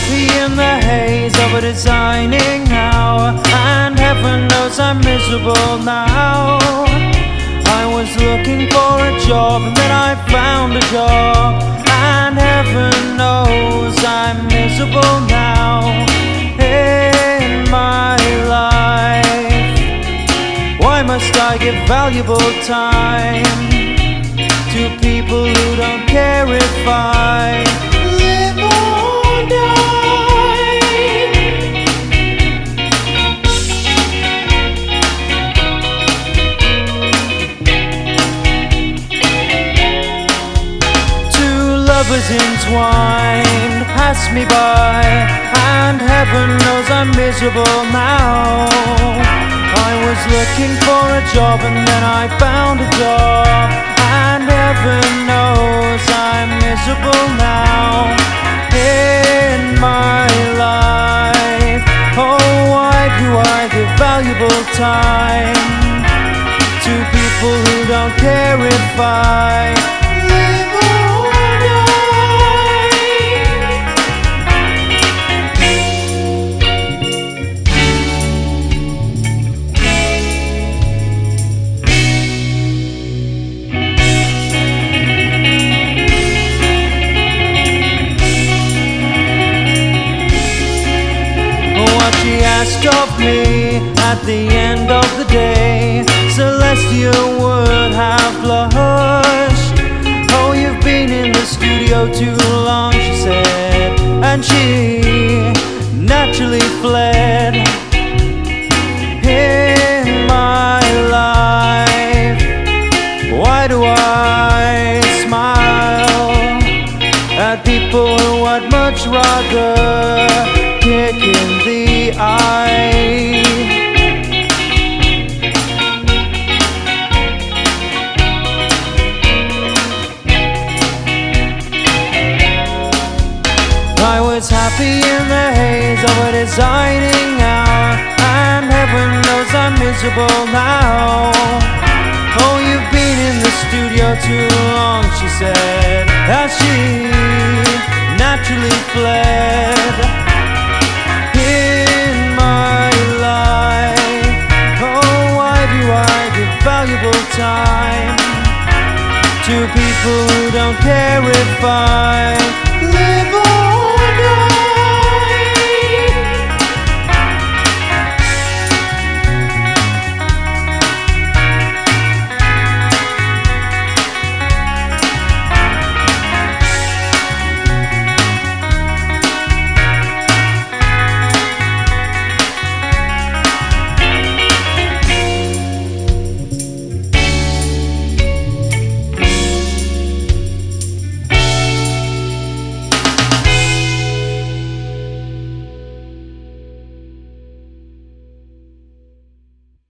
happy in the haze of a designing hour, and heaven knows I'm miserable now. I was looking for a job and then I found a job, and heaven knows I'm miserable now. In my life, why must I give valuable time to people who don't care if I live or die? Two lovers entwined pass me by, and heaven knows I'm miserable now. I was looking for a job and then I found a job, and heaven knows I'm miserable now. In my life, oh, why do I give valuable time to people who don't care if I live or die? What she asked of me at the end of the day, Celestia would have blushed. Oh, you've been in the studio too long, she said, and she naturally fled. In my life, why do I smile at people who I'd much rather kick in the eye? I was happy in the haze of a designing hour, and heaven knows I'm miserable now. Oh, you've been in the studio too long, she said, as she naturally fled. In my life, oh, why do I give valuable time to people who don't care if I